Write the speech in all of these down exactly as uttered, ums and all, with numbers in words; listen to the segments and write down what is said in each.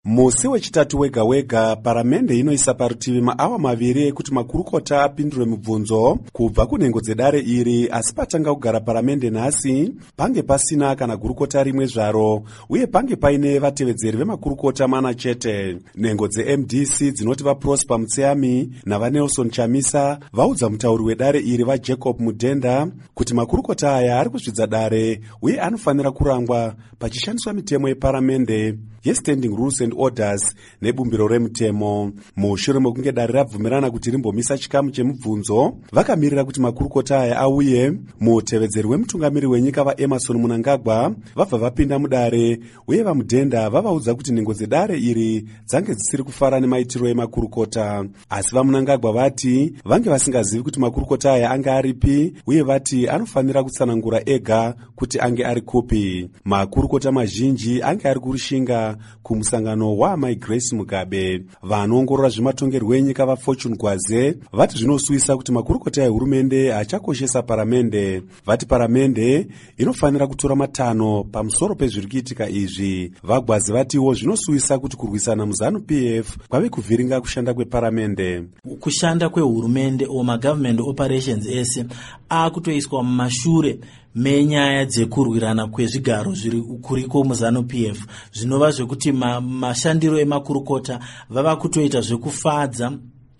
Musi wechitatu wega wega paramende inoisa parutivi maawa maviri ekuti makurukota apindure mibvunzo kubva kunhengo dzedare iri, asi patanga kugara paramende nhasi pange pasina kana gurukota rimwe zvaro uye pange paine vatevedzeri vemakurukota mana chete. Nhengo dze-M D C dzinoti vaProsper Mutseyami navaNelson Chamisa vaudza mutauri wedare iri vaJacob Mudhenda kuti makurukota aya ari kuzvidza dare uye anofanira kurangwa pachishandiswa mitemo yeparamende yeStanding Rules and Orders nebumbiro remutemo. Mushure mekunge dare rabvumirana kuti rimbomisa chikamu chemibvunzo, vakamirira kuti makurukota aya auye. Mutevedzeri wemutungamiri wenyika vaEmerson Mnangagwa vabva vapinda mudare uye vaMudhenda vavaudza kuti nhengo dzedare iri dzange dzisiri kufara nemaitiro emakurukota, asi vaMnangagwa vati vange vasingazivi kuti makurukota aya ange aripi uye vati anofanira kutsanangura ega kuti ange ari kupi. Makurukota mazhinji ange ari kurushinga kumusangano waamai Grace Mugabe. Vanoongorora zvematongerwo enyika vaFortune Gwaze vati zvinosuvisa kuti makurukota ehurumende achakoshesa paramende. Vati paramende inofanira kutora matanho pamusoro pezviri kuitika izvi. VaGwaze vatiwo zvinosuvisa kuti kurwisana muZanu-P F kwave kuvhiringa kushanda kweparamende. Kushanda kwehurumende o magovernment operations ese akutoiswa mumashure menyaya dzekurwirana kwezvigaro zviri kuriko muZanu-P F, zvinova zvekuti ma, mashandiro emakurukota vava kutoita zvekufadza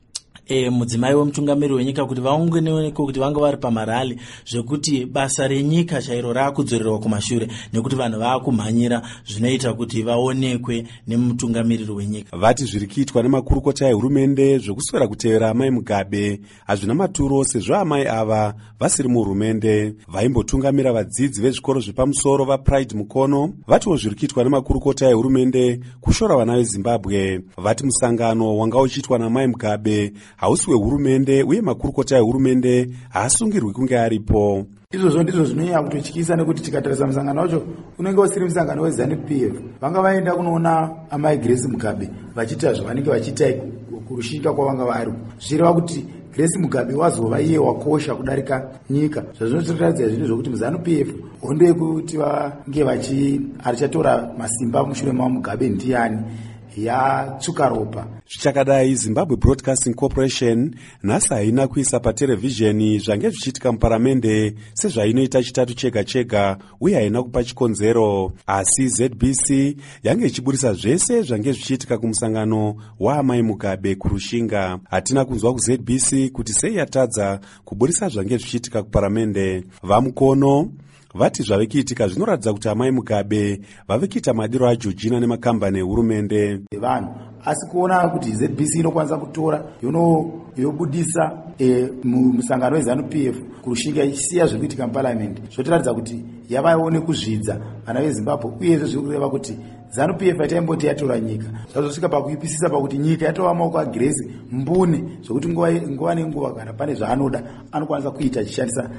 E, mudzimai wemutungamiri wenyika kuti vaunganeko kuti vanga vari pamarali zvekuti basa renyika chairo rakudzorerwa kumashure nekuti vanhu vakumhanyira zvinoita kuti vaonekwe nemutungamiriri wenyika. Vati zviri kuitwa nemakurukota ehurumende zvekuswera kutevera amai Mugabe hazvina maturo sezvo amai ava vasiri muhurumende. Vaimbotungamira vadzidzi vezvikoro zvepamusoro vaPride Mukono vatiwo zviri kuitwa nemakurukota ehurumende kushora vana veZimbabwe. Vati musangano wanga uchiitwa namai Mugabe hausi wehurumende uye makurukota ehurumende haasungirwi kunge aripo. Izvozvo ndizvo zvinonyanya kutotyisa nekuti tikatarisa musangano wacho unenge usiri musangano weZanu-P F. Vanga vaenda kunoona amai Grace Mugabe vachiita zvavanenge vachiita kurushinga kwavanga vari, zvireva kuti Grace Mugabe wazova iye wakosha kudarika nyika. Zvazvinotiratidza zvinhu zvokuti muZanu-P F hondo yekuti vange vachi arichatora masimba mushure mavo Mugabe ndiani yatsuka ropa. Zvichakadai, Zimbabwe Broadcasting Corporation nhasi haina kuisa paterevhizheni zvange zvichiitika muparamende sezvainoita chitatu chega chega uye haina kupa chikonzero, asi Z B C yange ichiburisa zvese zvange zvichiitika kumusangano waamai Mugabe kurushinga. Hatina kunzwa kuZ B C kuti sei yatadza kuburisa zvange zvichiitika kuparamende. VaMukono vati zvave kuitika zvinoratidza kuti amai Mugabe vave kuita madiro aJoojina nemakambani ehurumende. Vanhu asi kuona kuti Z B C inokwanisa kutora yono yobudisa e, musangano weZanu-P F kurushinga ichisiya zvekuitika muparliament, zvotiratidza kuti yavaone kuzvidza vana veZimbabwe uye zviri kureva kuti Zanu-P F itaimbooti yatora nyika zvazosvika pakuipisisa pakuti nyika yatova maoko aGrace mbune zvokuti nguva nenguva kana pane zvaanoda anokwanisa kuita achishandisa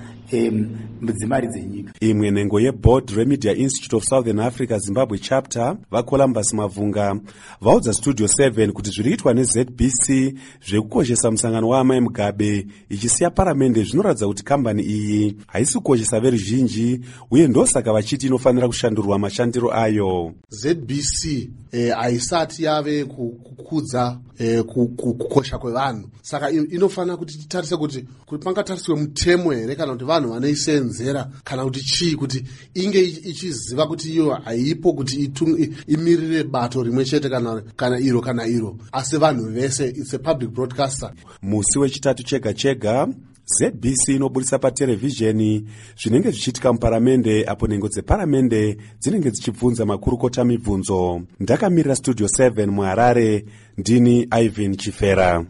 dzimari dzenyika. Imwe nhengo yeBoard Remedia Institute of Southern Africa Zimbabwe Chapter vaColumbus Mavunga vaudza Studio seven kuti zviri kuitwa neZ B C zvekukoshesa musangano waamai Mugabe ichisiya paramende zvinoratidza kuti kambani iyi haisi kukoshesa veruzhinji uye ndosaka vachiti inofanira kushandurwa mashandiro ayo. Z B C eh, haisati yave kukudza eh, kukosha kwevanhu, saka inofanira kuti titarise kuti kuti pangatariswe mutemo here kana kuti vanhu vanoisenzera kana kuti chii kuti inge ichiziva kuti iyo haipo kuti imirire bato rimwe chete kana, kana iro kana iro asi vanhu vese. It's a public broadcaster. Musi wechitatu chega chega Z B C inoburisa paterevhizheni zvinenge zvichiitika muparamende apo nhengo dzeparamende dzinenge dzichibvunza makurukota mibvunzo. Ndakamirira Studio seven muHarare, ndini Ivan Chifera.